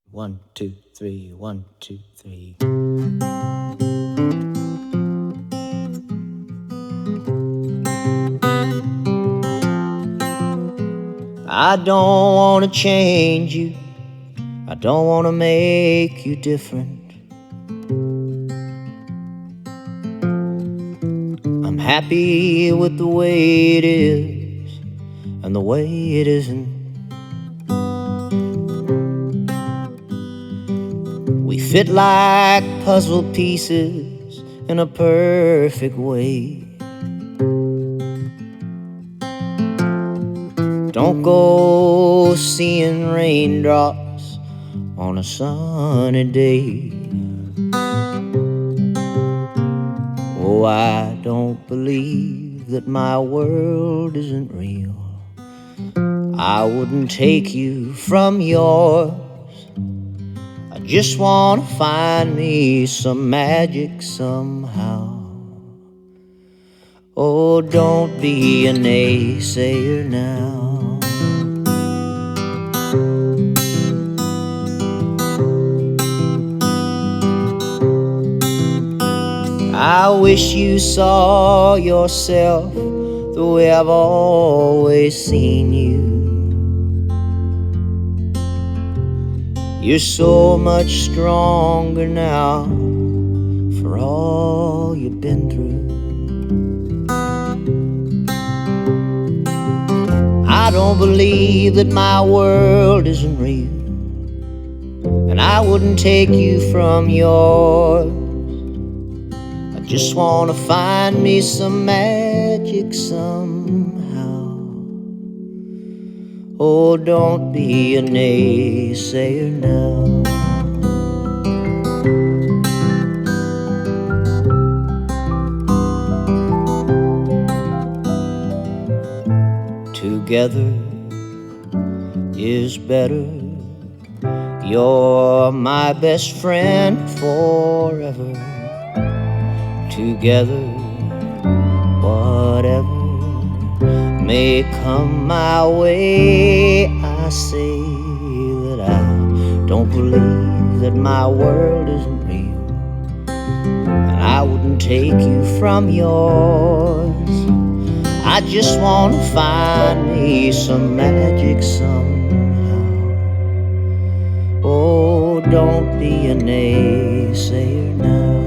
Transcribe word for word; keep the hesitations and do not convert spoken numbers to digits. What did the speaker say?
One, two, three, one, two, three. I don't want to change you. I don't want to make you different. I'm happy with the way it is and the way it isn't. We fit like puzzle pieces in a perfect way. Don't go seeing raindrops on a sunny day. Oh, I don't believe that my world isn't real. I wouldn't take you from yours. I just wanna find me some magic somehow. Oh, don't be a naysayer now. I wish you saw yourself the way I've always seen you. You're so much stronger now for all you've been through. I don't believe that my world isn't real, and I wouldn't take you from yours. I just wanna find me some magic somehow. Oh, don't be a naysayer now. Together is better. You're my best friend forever. Together, whatever may come my way, I say that I don't believe that my world isn't real, and I wouldn't take you from yours. I just wanna find me some magic somehow. Oh, don't be a naysayer now.